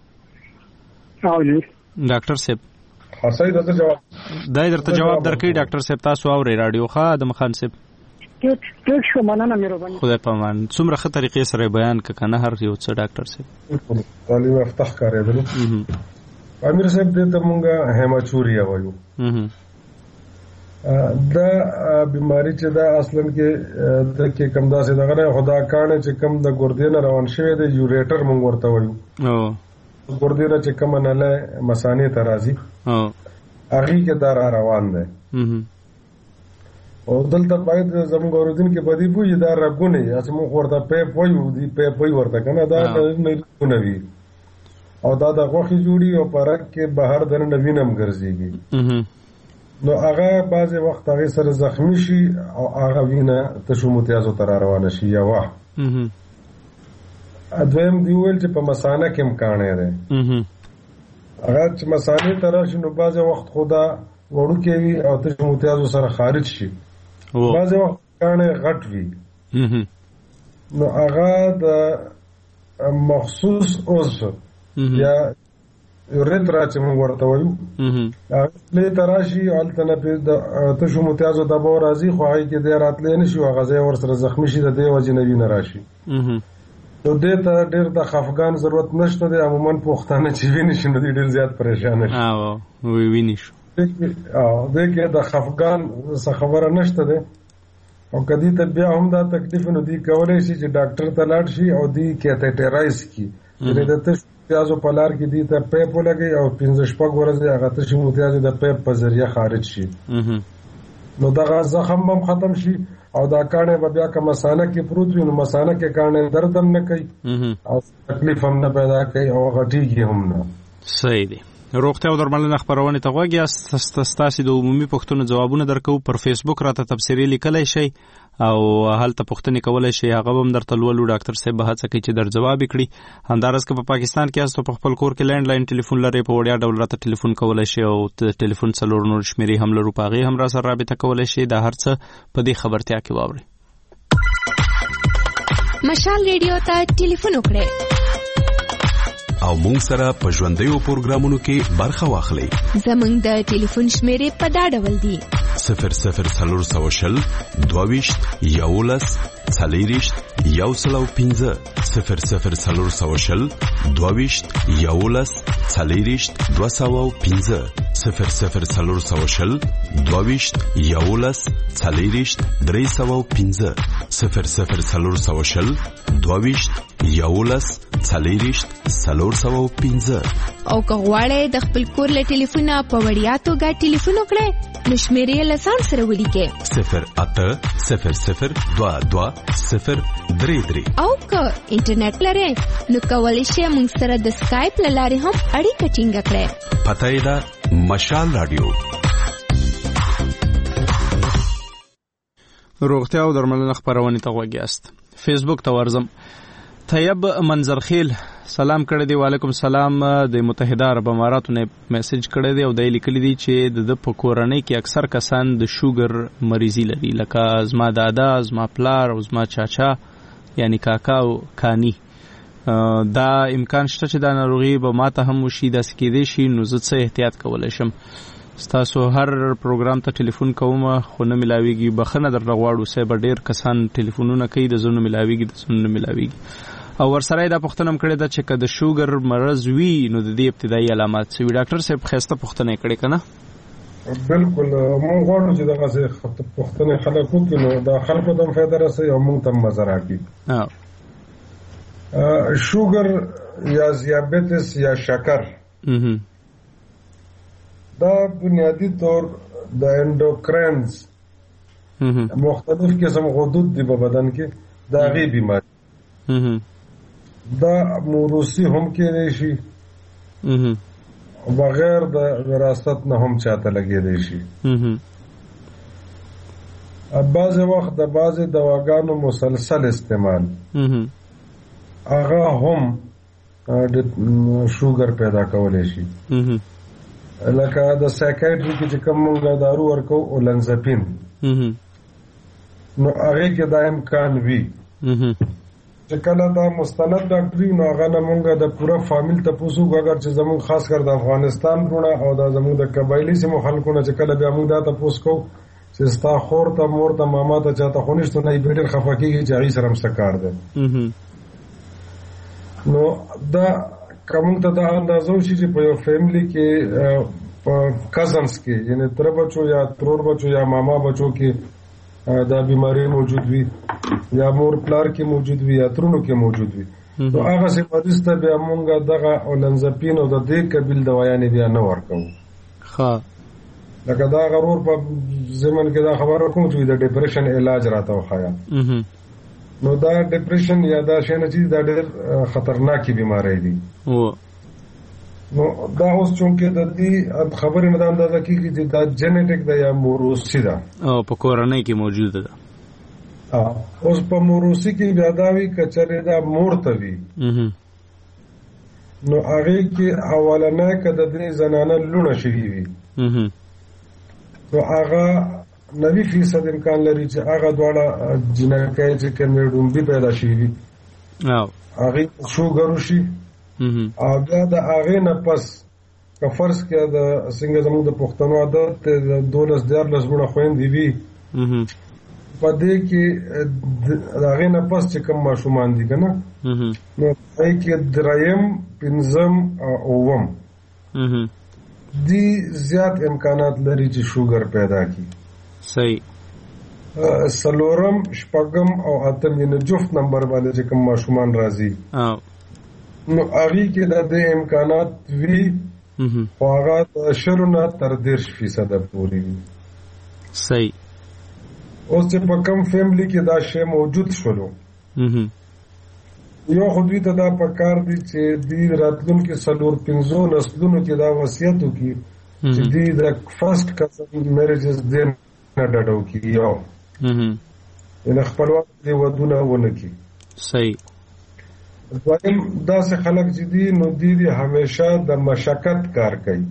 E: جی
B: ډاکټر صاحب
D: صحیح درته جواب
B: درکې ډاکټر صاحب تاسو اوري رادیو ښه ادم خان صاحب
E: ټیک شو مننه مهرباني
B: خدای پامان څومره ښه طریقې سره بیان کنه هر یو څه ډاکټر صاحب
D: تعلیم افتح کارېدل امیر صاحب دې ته مونږه هیماچوریا وایو دا بیماری چې دا اصلا کې د کې کم داسې دغه خدا کانه چې کم د ګردې نه روان شوی دی یوریټر مونږ ورته وایو ګردې نه چې کم نه له مسانې ته راځي هغه کې دا روان دی او دلته باید زموږ اوردن کې بدی بوې دا رګونه اسمو ورته پیپ وایو دی پیپ وای ورته کنه دا نه وی او دا د غوخي جوړي او پرک کې بهر د نوینم ګرځيږي نو هغه بعضی وخت هغه سره زخمی شي او هغه وینه تشو متیازو تر روانه شي یا واه ادویم دی ویل چې په مسانه کې امکان دی هغه چې مسانه تر شي نو بعضی وخت خدا وړو کې وي او تشو متیازو سره خارج شي بعضی وخت کانه غټ وي نو هغه د مخصوص اوس یا ریترا چې موږ ورته وایو هغه تراشي التنه په تشو متیازو د بو راځي خو هغه کې د راتلې نشي او غزه ور سره زخمی شي د دی وجنوي نه راشي نو دې ته ډېر د خفقان ضرورت نشته دی عموما پښتانه چې ویني شي نو ډېر زیات پریشان شي
B: وی ویني شو
D: دې کې د خفقان څه خبره نشته ده او کدی ته بیا هم دا تکلیف نو دی کولای شي چې ډاکټر ته لاړ شي او دی کیتیټرایز کی یعنی د تاسو په لار کې دی ته پیپ ولګي او 15 شپږ ورځې هغه ته شي متیازي د پیپ په ذریعہ خارج شي نو دا زخم هم ختم شي او دا کانه بیا که مسانه کې پروت وي نو مسانه کې کانه درد هم نه کوي او تکلیف هم نه پیدا کوي او غټیږي هم نه
B: صحیح دی روغتیا او درملنه خبرونه ته غوږی ستاسو د عمومي پوښتنو ځوابونه درکو پر فیسبوک راته تبصری لیکلای شي او هلته پوښتنې کولای شي هغه هم درته لولو ډاکټر صاحب به هڅه کوي چې در جواب کړي همدارس که په پاکستان کې تاسو په خپل کور کې لینډ لاین ټلیفون لري په وړیا ډول راته ټلیفون کولای شي او ټلیفون څلور نور شمیرې هم لرو پاغي هم را سره رابطه کولای شي دا هر څه په دې خبرتیا کې واوري
C: مشال ریډیو ته ټلیفون وکړئ
H: او مونږ سره په ژوندیو پروګرامونو کې برخه واخلئ.
C: زمونږ د ټلیفون شمیرې په دا ډول دي:
H: 0040 22 11 40 115 0040 22 11 40 215 0040 22 11 40 315 0040 22 11 40 315
C: او که غواړئ د خپل کور له ټلیفونه په وړیا توګه ټلیفون وکړئ نو شمیرې له ځان سره ولیکئ
H: 080022
C: او که انټرنیټ لرئ نو کولی شئ موږ سره د سکایپ له لارې هم اړیکه ټینګه کړئ.
H: پته یې ده مشال رادیو.
B: روغتیا او درملنه خبرونه ته غوږ یاست. فیسبوک ته ورځم. طیب منظرخیل سلام کړی دی. وعلیکم سلام. د متحده عرب اماراتو نه میسج کړی دی او د لیکلی دی چې د پکورنۍ کې اکثر کسان د شوګر مریضي لري، لکه زما دادا، زما پلار او زما چاچا یعنی کاکا او کانی. دا امکان شته چې دا ناروغي به ماته هم وشي، داسې کېدی شي. نو زه څه احتیاط کولی شم؟ ستاسو هر پروګرام ته ټلیفون کوم خو نه ملاویږي. بخښنه درته غواړو صاحب، ډېر کسان ټلیفونونه کوي، د زونو ملاویږي، د زونو نه ملاویږي. او ورسره دا پوښتنه هم کړې ده چې که د شوګر مرض وي نو د دې ابتدایي علامات څه وي؟ ډاکټر صاحب ښایسته پوښتنه یې کړې که نه؟
D: بالکل مونږ غواړو چې دغه څه پښتني خلک وکړي نو دا خلکو ته فایده رسوي او مونږ ته مزه راکړي. شوګر یا دیابیټس یا شکر دا بنیادی طور د انډوکراینز مختلف قسم غدود دی په بدن کې دا غي بیماری دا موروثي هم کېدای شي بغیر د وراثت نه هم چاته لګېدای شي. بعض وخت د بعض دواګانو مسلسل استعمال هغه هم د شوګر پیدا کولای شي. لکه د سایکایټری کې چې کوم موږ دارو ورکو اولنزپین نو هغه کې دا امکان وي چې کله دا مستند ډاکټري نو هغه نه موږ د پوره فامیل ته پوسو اگر چې زموږ خاص کر د افغانستان ورونه او د زموږ د قبایلی سیمو خلکو نه چې کله بیا موږ دا ته پوسکو چې ستا خور ته مور ته ماما ته چاته خونښت نه بیډر خفقېږي چې هغه سره مستکار ده. نو دا کوم ته دا اندازو شي چې په یو فیملی کې په کزنز کې یعنی تر بچو یا ترور بچو یا ماما بچو کې دا بیماری موجود وي یا مور پلار کې موجود وي یا ترونو کې موجود وي نو هغه څه مریض ته بیا مونږ دغه اولنزپین او د دې قبیل دوايانې بیا نه ورکو. ښه لکه دا غرور په زمن کې دا خبره کوم چې د ډیپریشن علاج راته وخایا نو دا ډیپریشن یا دا شنه چې دا ډېر خطرناکي بیماری دي. نو دا اوس چونکه د دې خبرې نه اندازه کیږي چې دا جنټیک ده یا موروثي ده
B: او په کورنۍ کې موجوده ده.
D: اوس په موروثي کې بیا دا وی کچره دا مور ته وي نو هغه کې اولنه کده د زنانه لونه شي وي نو هغه 90% امکان لري چې هغه دواړه جنکای چې کمیډوم به پیدا شي وي هغه شوګر شي او بیا د هغه نه پس که فرض کې د څنګه زموږ د پښتنو عادت د 12 غوړه خويندې وي په دې کې د هغه نه پس چې کوم ماشومان دي کنه نو هغه کې دریم پنځم او اوم دي زیات امکانات لري چې شوګر پیدا کی.
B: صحیح.
D: سلورم شپږم او اتم یې جفت نمبر باندې چې کوم ماشومان راځي نو هغه کې د امکانات وی او هغه شرونه تر 10% پورې وي.
B: صحیح.
D: اوس چې په کوم فیملی کې دا شی موجود شولو یو خو دوی ته دا پکار دي چې دوی راتلونکي سلور 15 نسلونو کې دا وصیت وکړي چې دوی د فرست کزن میریجز دې نه ډډو کې یو ان خپلوان دې ودونه ونه کی.
B: صحیح.
D: دویم داسې خلک چې دي نو دوی همیشه د مشقت کار کوي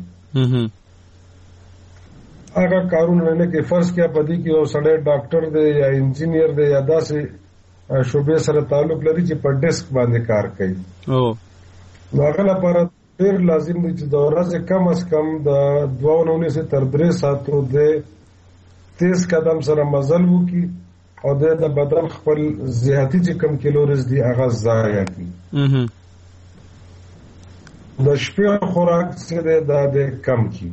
D: هغه کارونه نه کې فرض کې پدې کې یو سړی ډاکټر دی یا انجینیر دی یا داسې شوبې سره تعلق لري چې په ډیسک باندې کار کوي نو هغه لپاره ډېر لازم دی چې د ورځې کم از کم د 2 تر 3 ساعتو د تیز قدم سره مزل وکړي او د بدن خپل زیاتې چې کم کیلوریز دي هغه ضایع کړي. د شپې خوراک څه د کم کړي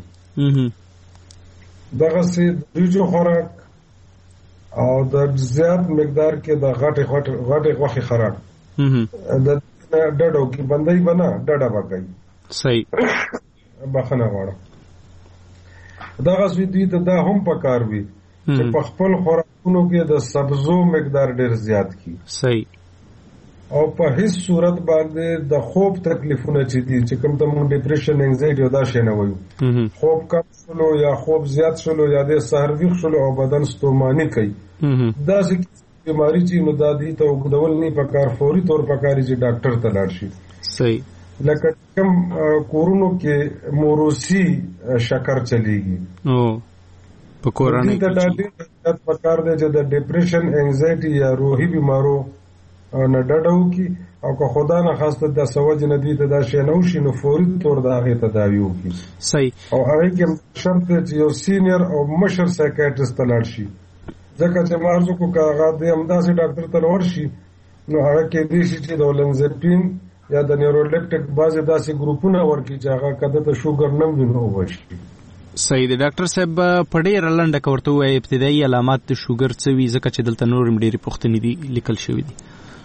D: دغه سي د خوراک او د زیات مقدار کې د غټه غوښه خوراک د ډډو کې بندي بنا ډډه وکړي.
B: صحیح.
D: بخنه غواړم دغه سي دي ته دا هم پکار وي چې په خپل خوراکونو کې د سبزو مقدار ډېر زیات کی.
B: صحیح.
D: او په هیڅ صورت باندې د خوب تکلیفونه چې دي چې کوم د ډیپریشن انزایټي او دا شی نه وایو خوب کم شلو یا خوب زیات شلو یا د سحر ویښ شلو او بدن ستوماني کوي دا څه بیماری چې نو د دې ته وګدول نه پکار فوري تور پکاري چې ډاکټر ته لاړ شي.
B: صحیح.
D: لکه کوم کورونو کې موروثي شکر چلیږي
B: په کورانه
D: کې د ډاکټر پکار دی چې د ډیپریشن انزایټي یا روحي بیمارو نه ډډو کی او که خدا نه خواسته د سوج ندی ته دا شی نه وشي نو فوري تور دا هغه تداوی وکړي.
B: صحیح.
D: او هغه کې شرط چې یو سینیئر او مشر سایکیاټریست لاړ شي ځکه چې مارزو کو کاغه د امداسي ډاکټر ته ور شي نو هغه کې دې شي چې د اولنزپین یا د نیورولپټیک بازه داسې ګروپونه ورکی چې هغه کده ته شوګر نم وینو وشي.
B: صحیح دی ډاکټر صاحب په ډېر لنډه کې ورته وایي ابتدایي علامات د شوګر څه وي ځکه چې دلته نور ډېرې پوښتنې دي لیکل شوي دي.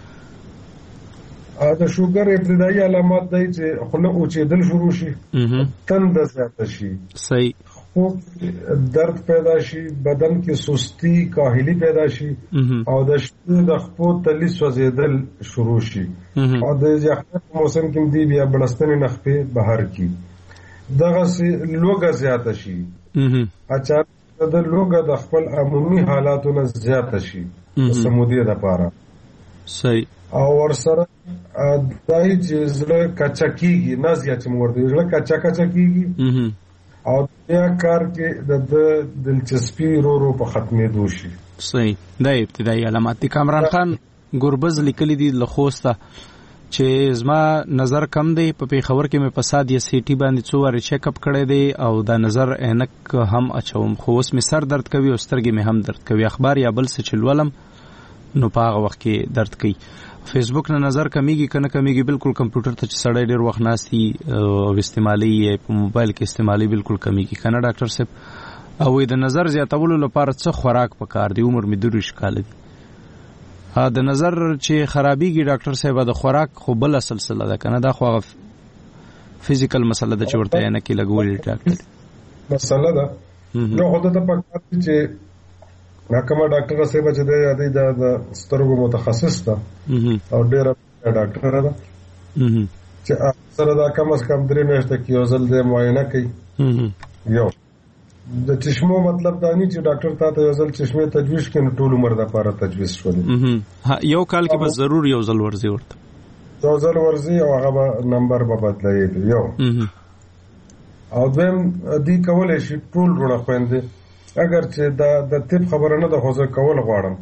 D: د شوګر ابتدایي علامات دی چې خوله اوچېدل شروع شي، تنده زیاته شي،
B: صحیح
D: خوب درد پیدا شي، بدن کې سستی کاهلي پیدا شي او د شپې د خپو تلی سوځېدل شروع شي او د یخنۍ په موسم کې دی بیا بړستنې نخپې بهر کی دغسې لوږه زیاته شي، اچانک د لوږه د خپل عمومي حالاتو نه زیاته شي د سمودې لپاره،
B: صحیح
D: او ورسره دای چې زړه کچا کېږي، نازیا چې موږ ورته زړه کچا کېږي او بیا کار کې د دلچسپي رو په ختمېدو شي.
B: صحیح دا ابتدایي علامات دي. کامران خان ګوربز لیکلي دي له خوسته چې زما نظر کم دی، په پیښور کې مې په ساد یا سیټي باندې څو وارې چیک اپ کړی دی او دا نظر عینک هم اچوم، خو اوس مې سر درد کوي او سترګې مې هم درد کوي، اخبار یا بل څه چې لولم نو په هغه وخت کې درد کوي. فیسبوک نه نظر کمیږي کنه کمیږي، بالکل کمپیوټر ته چې سړی ډېر وخت ناستي او استعمالي په موبایل کې استعمالي بالکل کمیږي کنه ډاکټر صاحب. او د نظر زیاتولو لپاره څه خوراک پکار دی؟ عمر مې 23 کال دی. د نظر چې خرابېږي ډاکټر صاحب د خوراک خو بل سلسله ده کنه، دا خو فزیکل مسله ده چې ورته نه کې لګولې ډاکټر
D: مسله ده. نو خو ته پکار دي چې کومه ډاکټر صاحب چې دی د سترګو متخصص ده او ډېره ډاکټر ده چې سره دا کم از کم 3 میاشتې کې یو ځل د معاینه کوي. یو د چشمو مطلب دا نه چې ډاکټر ته یو ځل چشمه تجویز کړي ټول عمر لپاره تجویز شول،
B: یو کال کې بس ضرور یو ځل ورزي ورته
D: یو ځل ورزي او هغه نمبر به بدلایي یو او دویم دی کولای شي ټول روړه خويندې اگر چې د طب خبره نه ده خو زه کول غواړم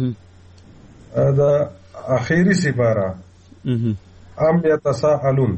D: د اخیری سپاره ام یتساءلون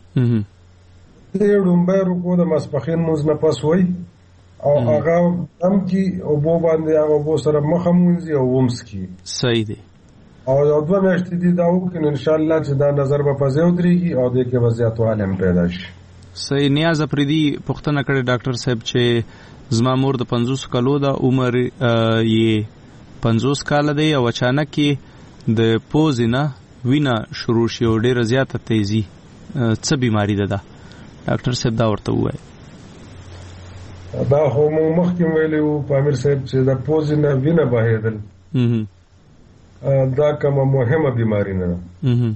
D: دې ډومبه رکو د ماسپخین موږ نه پس وای او هغه هم کی او بو باندې هغه بو سره مخمونځي او ومس کی
B: صحیح دی
D: او یو دوه میاشتې دي دا وکړي ان شاء الله چې دا نظر به پځې ودرېږي او د کې وضعیت عالم پیدا شي.
B: صحیح. نیاز پردي پښتنه کړي ډاکټر صاحب چې زما مور د 50 کالو ده، عمر یې 50 کال دی او اچانک کې د پوزې نه وینه شروع شي او ډیره زیاته تیزی، څه بیماری ده ډاکټر صاحب دا ورته وایي؟
D: دا خو موږ مخکې ویلي وو په امیر صاحب چې د پوزې نه وینه بهېدل دا کومه مهمه بیماری نه ده،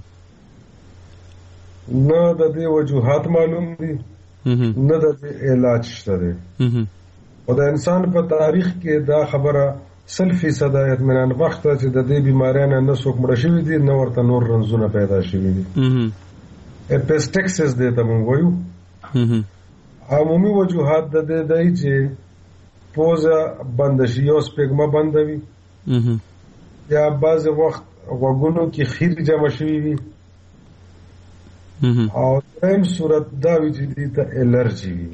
D: نه د دې وجوهات معلوم دي نه د دې علاج شته دی. او د انسان په تاریخ کې دا خبره 100% اطمینان وخت چې د دې بیماریانو نه څوک مړ شوی دي نه ورته نور رنځونه پیدا شوي دي. اپسټکسس دې ته موږ وایو. عمومي وجوهات د دې دی چې پوزه بند شي او سپېګما بندوي یا بعض وخت غوږونو کې خیر جمع شوي وي او دریم صورت دا وي چې دې ته الرجي وي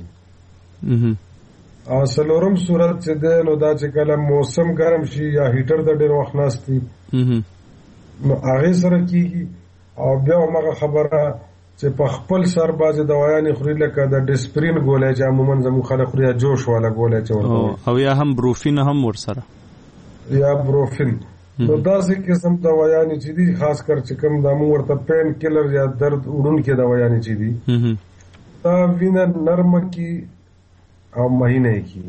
D: او څلورم صورت چې دی نو دا چې کله موسم ګرم شي یا هیټر د ډېر وخت ناستي نو هغې سره کېږي او بیا همغه خبره چې په خپل سر بعضې دوایانې خوري لکه د ډسپرین ګولی چې عموما زموږ خلک خوري یا جوش والا ګولی چې ورته
B: او یا هم بروفین هم ورسره
D: یا بروفین. نو داسې قسم دوایانې چې دي خاص کر چې کوم دا موږ ورته پین کلر یا درد وړونکې دوایانې چې دي دا وینه نرمه کي او مهینه کی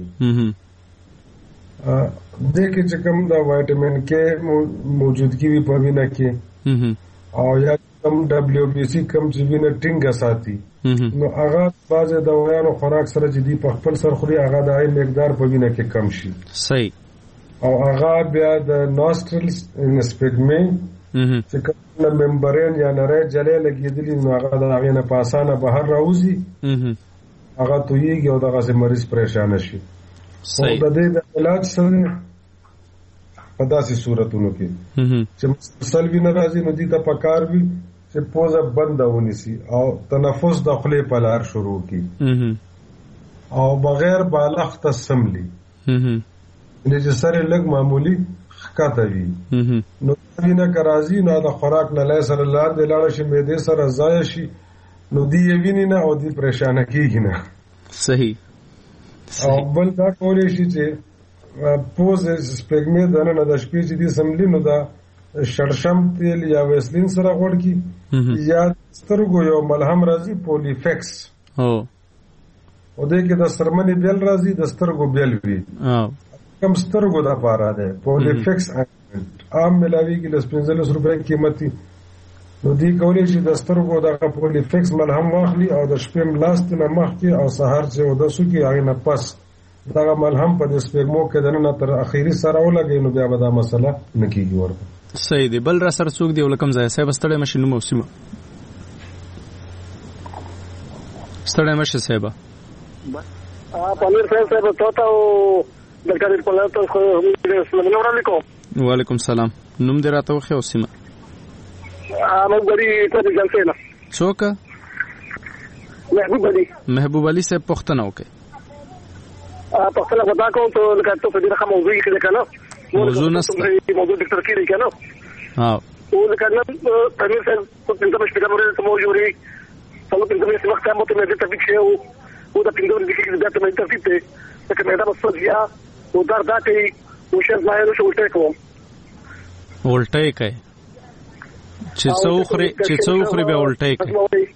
D: دې کې چې کوم دا وایټامین کې موجودګي وي په وینه کې او یا کم WBC کم چې وینه ټینګه ساتي نو هغه بعضې دوایانو خوراک سره چې دي په خپل سر خوري هغه د عین مقدار په وینه کې کم شي.
B: صحیح.
D: او هغه بیا د نوسترلز انسپیګمي چې کوم ممبرین یا نری جلې لګېدلي نو هغه د هغې نه په اسانه بهر راوځي هغه تویږي او دغسې مریض پریشانه شي. او د دې د علاج سره په داسې صورتونو کې چې مسلسل وینه راځي نو دې ته پکار وي چې پوزه بنده ونیسي او تنفس د خولې په لار شروع کړي او بغیر بالغ تسملی چې سره لږ معمولی ښکته وي نو وینه که راځي نو د خوراک نه لای سره لاندې لاړه شي معدې سره ضایع شي نو دی یې ویني نه او دی پریشانه کېږي نه.
B: صحیح.
D: او بل دا کولای شي چې پوز سپګمې دنه د شپې چې دي سملی نو دا شړشم تیل یا ویسلین سره غوړ کی یا سترګو یو ملهم راځي پولیفکس او دې کې د سرمنې بیل راځي د سترګو بیل وی کم سترګو دا پاره ده پولیفکس عام ملاویږي ل 15 روپے قیمتي نو دی کولای شي د سترګو د پولیفکس ملهم واخلي او د شپې ملاست نه مخ کې او سحر چې او د سو کې هغه نه پس دا ملهم په د سپګمو کې دنه تر اخیری سره ولګي نو بیا به دا مسله نکیږي ورته
B: صحیح دی. بل را سره څوک دی ولکم ځای صاحب ستړی مشینو موسمه ستړی مشه صاحب
E: پامیر صاحب ته او ډاکټر پلاتو خو السلام علیکم.
B: وعلیکم السلام. نوم دې راته وخی او سیمه
E: محبوب علي ته جلسه نه
B: څوک محبوب علي صاحب پښتنه وکي
E: پښتنه ودا کوم ته لکه ته په دې رقم موضوع کې کنه
B: موضوع نه
E: موضوع ډاکټر کې کنه
B: ها
E: او لکه نن پامیر صاحب په دې په شپږ مورې ته موجوري څلور پنځه وخت هم ته مې ته پکې او دا پنځه ورځې کې دا ته مې ترتیب ته لکه مې دا بسیا او دردا کوي او شه ځای شو ولټه کوم
B: ولټه کوي چې څوخري به ولټه کوي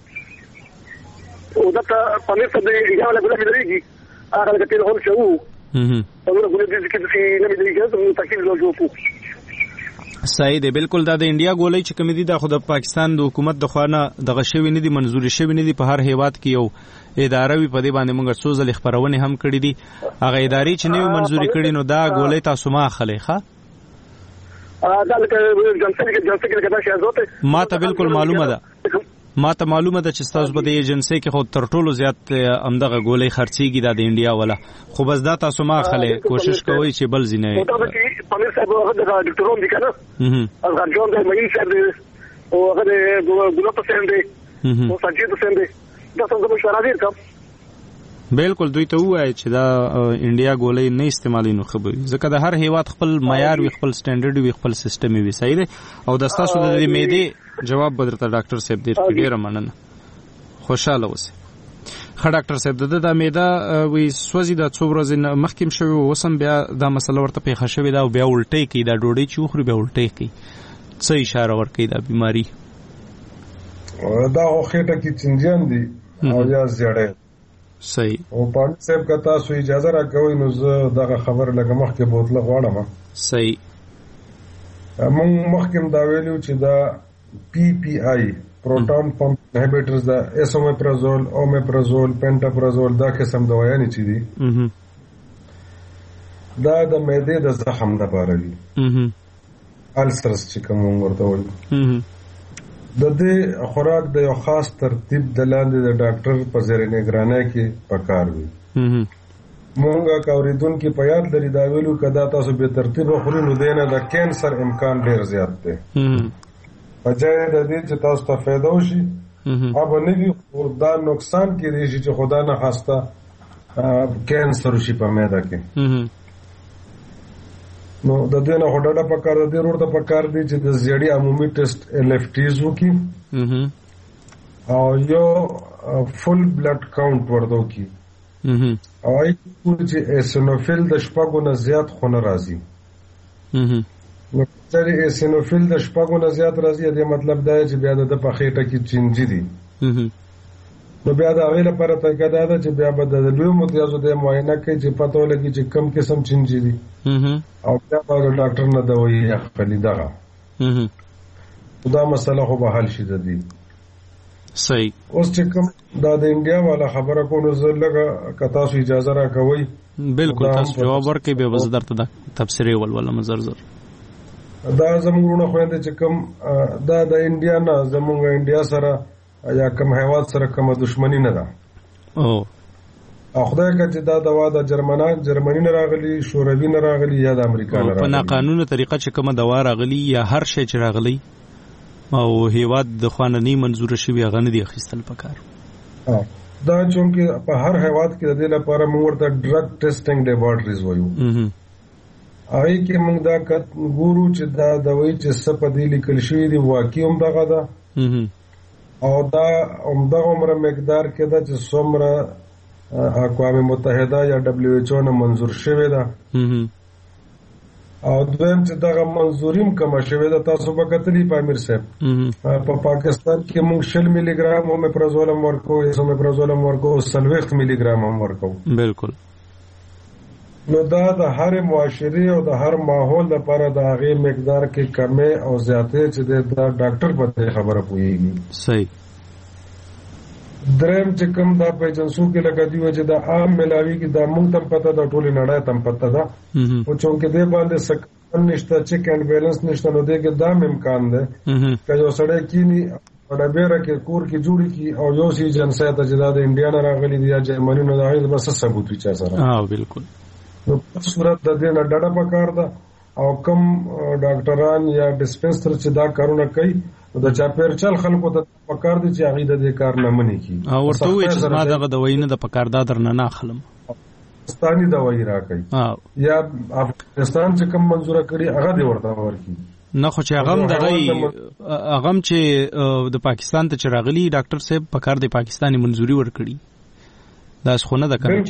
E: او دا پامیر صاحب یې یو له بل درېږي هغه د ټلیفون شو او نو غوډه دې کې چې نه مې درېږي نو تاکي له جوړو
B: صحیح دی. بالکل دا د انډیا ګولۍ چې کوم دي د خود پاکستان د حکومت د خوانه دغه شوی نه دي منزوري شوی نه دي په هر هیواد کې یو اداره وي په دې باندې موږ څو ځل خبرونه هم کړې دي هغه ادارې چې نه منزوري کړي نو دا ګولۍ تاسو ما خلې ښه
E: دا لکه جنسي کې دا شی ازوته
B: ما ته بالکل معلومه ده چې تاسو په دې ایجنسی کې خو تر ټولو زیات امدغه ګولۍ خرڅيږي د انډیا ولا خو بس دا تاسو ما خلې کوشش کوئ چې بل ځینې
E: پامیر صاحب هغه د ډاکټرونو دي کنه هغه جون د مین صاحب او هغه د ګلوپ صاحب دی او سجید صاحب دی دا څنګه مشوره دي کوم
B: بالکل دوی ته وایي چې دا انډیا ګولۍ نه استعمالي نو خبري ځکه د هر هیواد خپل معیار وي خپل سټانډرډ وي خپل سیستم وي صحیح دی او د تاسو د میدې جواب بدرته ډاکټر صاحب ډېر مننه خوشاله اوسئ. ښه ډاکټر صاحب د میده وی سوځي د څو ورځې مخکې شوی وسم بیا دا مسله ورته پیښه شوې دا بیا الټۍ کوي دا ډوډۍ چې خوري بیا الټۍ کوي څه اشاره ورکوي دا بیماری
D: دا خېټه کې چنجیان دي او یا زیړې
B: صحیح
D: او پاک صاحب کا تاسو اجازه راکوي نو زه دغه خبر لګه مخکې بوتله غواړم
B: صحیح
D: موږ مخکې دا ویلو چې دا PPI پروټون پمپ انهبیټرز دا اسومپرازول اومپرازول پنټاپرازول دا قسم دوايانې چې دي دا د معدې د زخم لپاره دي السرس چې کوم ورته وایي د دې خوراک د یو خاص ترتیب د لاندې د ډاکټر په زیر نگرانۍ کې پکار وي مونږه کاوریدون کې په یاد لري دا ویلو کدا تاسو به ترتیب خوري نو دینه د کینسر امکان ډیر زیات دی پجای د دې چې تاسو ته فایده وشي اوبه نه وي دا نقصان کې دی چې خدا نه خواسته کینسر شي په معده کې نو د دې نه هډه پکار دی ورته پکار دی چې د زیړی عمومي ټیسټ LFTs وکي او یو فل بلډ کاونټ ورته وکي او ای چې اسینوفیل د شپږو نه زیات خونه راځي نو چې اسینوفیل د شپږو نه زیات راځي دا مطلب دا چې بیا د پخېټه کې چینجی دي نو بیا دا غوښه لپاره طریقه دا ده چې بیا به د لوی متیازو د معاینه کوي چې پته ولګي چې کم قسم چینجی دي او بیا به ډاکټر نه دوايي اخلي دغه دا مسله خو به حل شي د دې
B: صحیح
D: اوس چې کوم دا د انډیا والا خبره کو نو زه لګه کتا سو اجازه را کوي
B: بالکل تاسو جواب ورکړئ به وزدار ته تفسیری ولول مزرزر
D: دا زموږونه خويند چې کوم دا د انډیا نه زموږ انډیا سره یا کوم هیواد سره کوم دښمنی نه ده
B: او
D: خدای کچې دا دوا د جرمنی نه راغلی شوروي نه راغلی یا د امریکا نه راغلی
B: په ناقانونه طریقه چې کوم دوا راغلی یا هر شی چې راغلی او هیواد د خواننی منزور شوی غنه دی اخیستل پکار
D: دا چونکه په هر هیواد کې د دې لپاره موږ ورته ډرګ ټیسټینګ لیبارټریز وایو هغه کې موږ دا ګورو چې دا دوايي چې څه په دې لیکل شوی دی واقعي هم دغه ده او دا عمره مقدار کې دا چې څومره اقوام متحده یا دبليو ایچ او نه منزور شوی ده او دویم چې دغه منظوریم کومه شوی ده تاسو به کتلی په امیر صاحب په پاکستان کې موږ 60 ملي ګرام اومیپرازولم ورکو اومیپرازولم ورکو 60 ملي ګرام هم ورکو
B: بالکل
D: نو دا د هر معاشري او د هر ماحول لپاره د هغه مقدار کې کمه او زیاتې چې د ډاکټر په خبره پوهیږي
B: صحیح
D: درم چې کوم دا په جنسو کې لګا دی چې دا عام ملاوي کې دا مونږ تم پته دا ټول نړۍ تم پته دا او چونکه دې باندې سکن نشته چیک اینڈ بیلنس نشته نو دې کې دا امکان ده چې یو سړی کینی او د بیره کې کور کې جوړی کی او یو سي جنسه ته چې دا د انډیا نه راغلي دی یا جرمني نه راغلي بس ثبوت وي چا سره
B: بالکل
D: نو په صورت د دې نه ډډه پکار ده او کم ډاکټران یا ډسپنسر چې دا کارونه کوي د چاپیر چل خلکو ته پکار دي چې هغه د کار نه مني کی
B: او ورته وي چې ما دغه دوايي نه د پکار دا درنه نه اخلم
D: افغانستاني دوايي راکړي یا افغانستان چې کوم منزوره کړي هغه دی ورته ورکی
B: نه خو چې هغه چې د پاکستان ته چراغلي ډاکټر صاحب پکار دی پاکستاني منزوري ورکړي دا څونه د کړي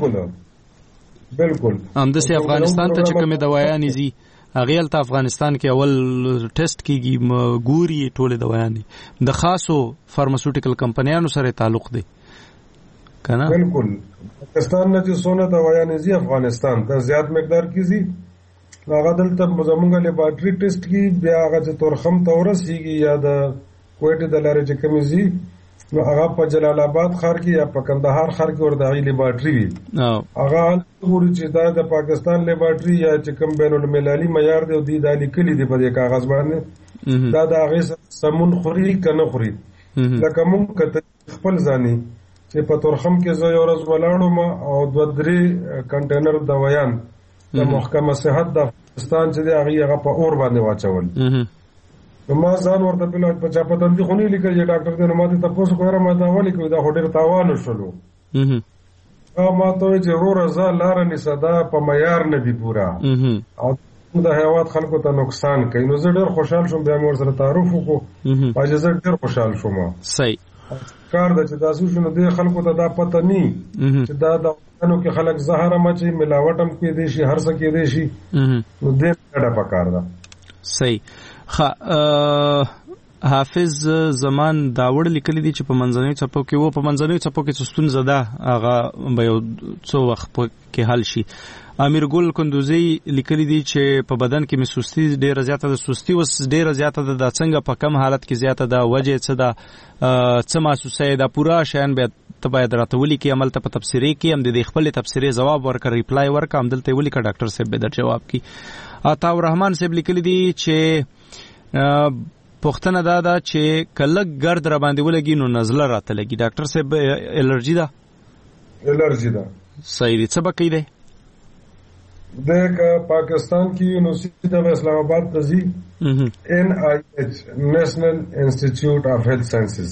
D: بالکل
B: هم د افغانستان ته چې کومه دوايانې زی اغیل ته افغانستان کې اول ټیسټ کیږي ګوري ټوله دوايانې د خاصو فارماسوټیکل کمپنیانو سره تعلق دی کنه
D: بالکل پاکستان نه چې سونه دوايانې زی افغانستان ته زیات مقدار کیږي هغه دلته زمونږ لیبارټری ټیسټ کی بیا هغه چې تورخم تورسیږي یا د کوټه د لارې چې کمیږي نو هغه په جلال آباد ښار کې یا په کندهار ښار کې ورته لیبارټری وي هغه ورته چې دا د پاکستان لیبارټری یا چې کوم بین المللي معیار دی او د لیکلي دی په دې کاغذ باندې دا د هغه سمون خوري کنه خوري لکه موږ کته خپل ځاني چې په تورخم کې زه یو ورځ ولاړم او 2-3 کنټینر دوايان د محکمه صحت د افغانستان چې هغه په اور باندې واچول ما ځان ورته په لږ په چاپتن دي خونی لیکل چې ډاکټر دې نو ماته تاسو کومه ما دا ولي کوي دا هډر تاوان شلو ما ته چې رورزه لار نه صدا په معیار نه دی پورا او د حیوانات خلکو ته نقصان کوي نو زه ډېر خوشحال شوم بیا مور سره تعارف وکړو واجه زه ډېر خوشحال شوم
B: صحیح
D: کار د چې تاسو شنو د خلکو ته دا پته ني چې دا د نو کې خلک زهره مچي ملاوټم کې دي شي هر څه کې دي شي نو دې ډډه پکار ده
B: صحیح حافظ زمان داوړ لیکلی دی چې په منځنوي څپو کې څستون زده هغه به یو څو وخت کې حل شي امیر ګل کندوزی لیکلی دی چې په بدن کې مسوستی ډیره زیاته ده سستی وس ډیره زیاته ده د څنګه په کم حالت کې زیاته ده وجه څه ده څه محسوسه ده پورا شین به تباید راتولی کې عمل ته په تفسیری کې هم د خپل تفسیری جواب ورکړ ریپلای ورکړ هم دلته ویل ک ډاکټر صاحب به در جواب کی عطا الرحمن صاحب لیکلی دی چې پښتنه دا چې کله ګرد را باندې ولګي نو نزله راته لګي ډاکټر صاحب الرجی ده صحیح دي څه بکی دی
D: د پاکستان کې یونیورسيټي د اسلام آباد ته ځي NIH نېشنل انسټیټیوټ اف هیلث ساينسز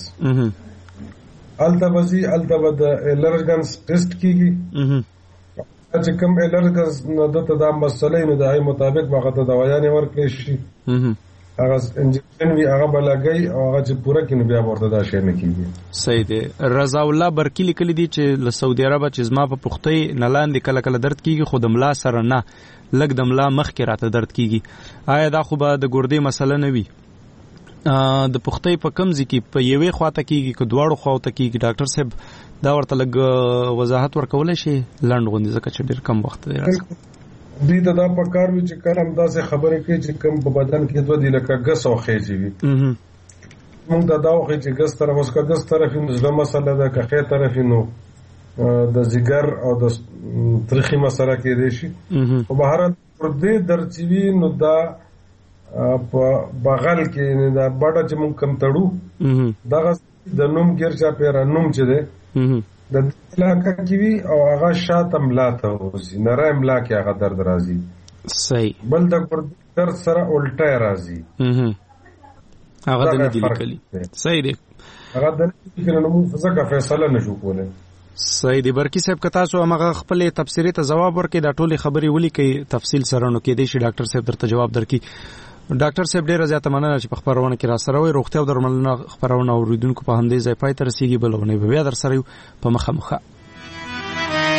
D: التبزي د الرجنس ټیسټ کیږي چې کوم الرجنس نو د تدام مسلې نو د هغه مطابق هغه ته دوايانې ورکړي شي هغه انجکشن وی هغه بلګي او هغه چې پوره کینو بیا ورته دا شی نه کیږي
B: صحیح دی رضا الله برکی لیکلی دی چې له سعودي عرب چې زما په پختې نلاندې کله کله درد کیږي خو د ملا سره نه لګ د ملا مخ کې راته درد کیږي آیا دا خو به د ګردې مسله نه وي د پختې په کمزې کې په یوې خواته کیږي که دواړو خواته کیږي ډاکټر صاحب دا ورته لګ وضاحت ورکول شي لند غوندې ځکه چې ډېر کم وخت دی
D: دې ته دا پکار وی چې کله هم داسې خبرې کوي چې کم په بدن کې دوه دی لکه ګس او خېجی وي موږ دا واخې چې ګس طرف اوس کا ګس طرف نو زما مسله ده که خې طرف نو د زیګر او د ترخی مسله کې دی شي او بهر پر دې درچوي نو دا په بغل کې دا بڑا چې موږ کم تړو دا د نوم ګرچا پیرا نوم چې ده د علاقه کې وی او هغه شاته ملاته وسی نره املا کې هغه درد راځي
B: صحیح
D: بل د درد سره الټه راځي
B: هغه د دې لیکلي صحیح دی
D: هغه د دې کنه نو ځکه فیصله نشو کولای
B: صحیح دی برکی صاحب کتا سو هغه خپل تفسیری ته جواب ورکړي دا ټولي خبري ولي کوي تفصیل سره نو کې دی شي ډاکټر صاحب درته جواب درکړي ډاکټر صاحب ډیره زیاته مننه چې په خبرونه کې را سره وي روغتیا او درملنه خبرونه اوریدونکو په همدې ځای پای ته رسیدي بلونه به بیا در سره په مخه